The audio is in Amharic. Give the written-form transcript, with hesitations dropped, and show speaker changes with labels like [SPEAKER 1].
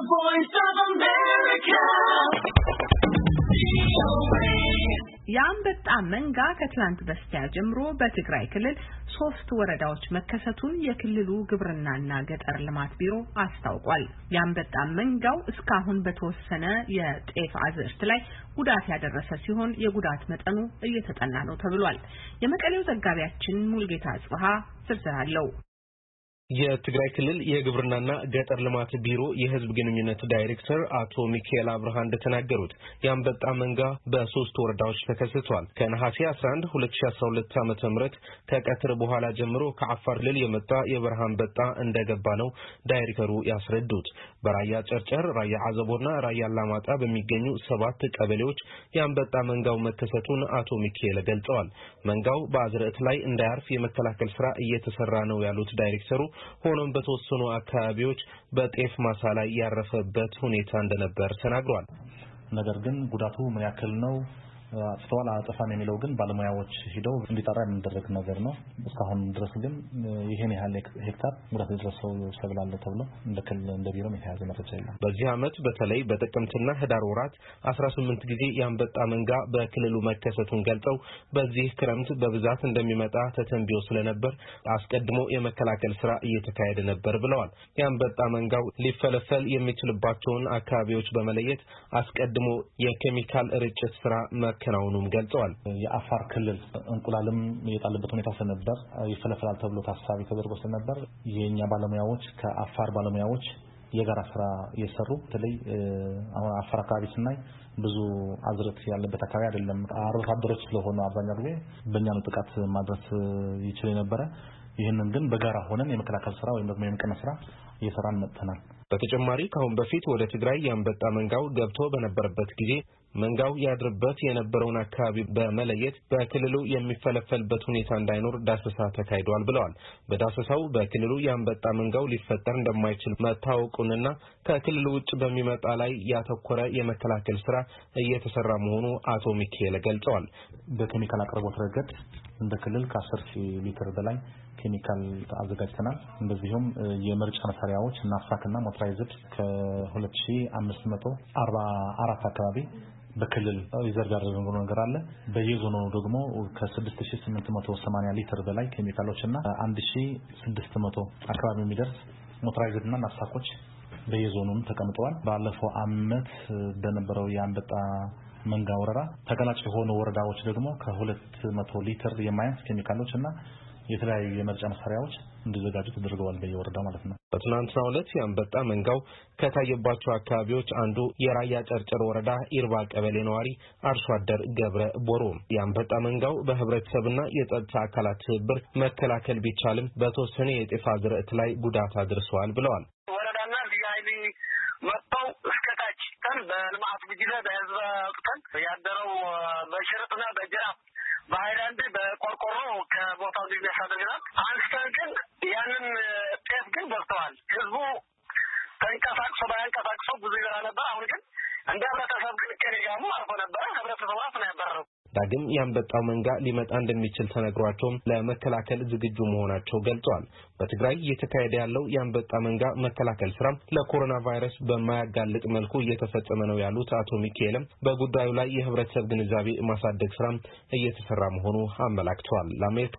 [SPEAKER 1] The Voice of America.
[SPEAKER 2] የአንበጣ መንጋ ከትላንት በስቲያ ጀምሮ በትግራይ ክልል 3 ወረዳዎች መከሰቱን የክልሉ ግብርናና ገጠር ልማት ቢሮ አስታውቋል። የአንበጣ መንጋው እስካሁን በተወሰነ የጤፍ አዝርዕት ላይ ጉዳት ያደረሰ ሲሆን የጉዳት መጠኑ እየተጠና ነው ተብሏል። የመቀሌው ዘጋቢያችን ሙልጌታ ጽባህ ዝርዝር አለው።
[SPEAKER 3] የትግራይ ክልል የግብርናና ገጠር ልማት ቢሮ የህዝብ ግንኙነት ዳይሬክተር አቶ ሚካኤል አብርሃ እንደተናገሩት የአንበጣ መንጋ በ3 ወረዳዎች ተከስቷል። ከነሐሴ 11 2012 ዓ.ም ከቀትር በኋላ ጀምሮ ከአፋር ክልል የመጣ የበረሃ አንበጣ እንደገባ ነው ዳይሬክተሩ ያስረዱት። በራያ ጨርጨር፣ ራያ አዘቦና ራያ አላማጣ በሚገኙ 7 ቀበሌዎች የአንበጣ መንጋው መከሰቱን አቶ ሚካኤል ገልጸዋል። መንጋው በአዝርዕት ላይ እንዳያርፍ የመከላከል ስራ እየተሰራ ነው ያሉት ዳይሬክተሩ ሆኖም በተወሰኑ አካባቢዎች በጤፍ ማሳ ላይ ያረፈበት ሁኔታ እንደነበር ተናግሯል።
[SPEAKER 4] ነገር ግን ጉዳቱ ምን ያክል ነው አጥቷል አጥፋን የሚለው ግን ባለሙያዎች ሄደው እንዲጣራ የሚደረግ ነገር ነው። እስካሁን ድረስ ግን ይሄን ያህል ሄክታር ጉዳት የደረሰው ሰብል አለ ተብሎ እንደ ቢሮ የተያዘ መረጃ የለም።
[SPEAKER 3] በዚህ ዓመት በተለይ በጥቅምትና ህዳር ወራት 18 ጊዜ የአንበጣ መንጋ በክልሉ መከሰቱን ገልጸው በዚህ ክረምት በብዛት እንደሚመጣ ተተንብዮ ስለነበር አስቀድሞ የመከላከል ስራ እየተካሄደ ነበር ብለዋል። የአንበጣ መንጋው ሊፈለፈል የሚችልባቸውን አካባቢዎች በመለየት አስቀድሞ የኬሚካል ርጭት ስራ ከናውኑም ገልጸዋል።
[SPEAKER 4] የአፋር ክልል እንቁላልም የጣለበት ሁኔታ ስለነበር ይፈለፈላል ተብሎ ታሳቢ ተደርጎ ስለነበር የኛ ባለሙያዎች ከአፋር ባለሙያዎች የጋራ ስራ እየሰሩ በተለይ አሁን አፋር አካባቢ ስናይ ብዙ አዝርዕት ያለበት አካባቢ አይደለም። አርብቶ አደሮች ስለሆኑ አብዛኛው ጊዜ በእኛ ነው ጥቃት ማድረስ ይችል የነበረ። ይህንን ግን በጋራ ሆነን የመከላከል ስራ ወይም ደግሞ የመቀነስ ስራ እየሰራን መጥተናል።
[SPEAKER 3] በተጨማሪ ከአሁን በፊት ወደ ትግራይ የአንበጣ መንጋው ገብቶ በነበረበት ጊዜ መንጋው ያድርበት የነበረውን አካባቢ በመለየት በክልሉ የሚፈለፈልበት ሁኔታ እንዳይኖር ዳሰሳ ተካሂዷል ብለዋል። በዳሰሳው በክልሉ የአንበጣ መንጋው ሊፈጠር እንደማይችል መታወቁንና ከክልሉ ውጭ በሚመጣ ላይ ያተኮረ የመከላከል ስራ እየተሰራ መሆኑ አቶ ሚካኤል ገልጸዋል።
[SPEAKER 4] በኬሚካል አቅርቦት ረገድ እንደ ክልል ከ10,000 ሊትር በላይ ኬሚካል አዘጋጅተናል። እንደዚሁም የመርጫ መሳሪያዎች ናፍሳክና ሞተራይዝድ ከ2544 አካባቢ በክልል ሪዘርቭ ያደረግነው ነገር አለ። በየዞኑ ደግሞ ከ6880 ሊትር በላይ ኬሚካሎችና 1600 አካባቢ የሚደርስ ሞተራይዝድና ናፍሳኮች በየዞኑም ተቀምጠዋል። ባለፈው አመት በነበረው የአንበጣ መንጋ ወረራ ተገላጭ የሆኑ ወረዳዎች ደግሞ ከ200 ሊትር የማያንስ ኬሚካሎችና የተለያዩ የመርጫ መሳሪያዎች እንዲዘጋጁ ተደርገዋል በየወረዳው ማለት ነው።
[SPEAKER 3] በትናንትናው ዕለት የአንበጣ መንጋው ከታየባቸው አካባቢዎች አንዱ የራያ ጨርጨር ወረዳ ኢርባ ቀበሌ ነዋሪ አርሶ አደር ገብረ ቦሮ የአንበጣ መንጋው በህብረተሰብና የጸጥታ አካላት ትብብር መከላከል ቢቻልም በተወሰነ የጤፍ አዝርዕት ላይ ጉዳት አድርሰዋል ብለዋል።
[SPEAKER 5] ወረዳና ሊያይሊ መጣው እስከታች ቀን በልማት ግጅለ በህዝብ ቀን ያደረው በሽርጥና በጅራፍ በሃይላንድ በቆርቆሮ ከቦታው ሊነሳ አድርገናል። አንስተን ግን ያንን ጤፍ ግን በልተዋል። ህዝቡ ተንቀሳቅሶ ባያንቀሳቅሶ ብዙ ይበላ ነበር። አሁን ግን እንደ ህብረተሰብ ግን ከሌጋሙ አልፎ ነበር። ህብረተሰቡ ራሱ ነው ያበረረው።
[SPEAKER 3] ዳግም የአንበጣው መንጋ ሊመጣ እንደሚችል ተነግሯቸውም ለመከላከል ዝግጁ መሆናቸው ገልጸዋል። በትግራይ እየተካሄደ ያለው የአንበጣ መንጋ መከላከል ስራም ለኮሮና ቫይረስ በማያጋልጥ መልኩ እየተፈጸመ ነው ያሉት አቶ ሚካኤልም በጉዳዩ ላይ የህብረተሰብ ግንዛቤ ማሳደግ ስራም እየተሰራ መሆኑ አመላክተዋል። ለአሜሪካ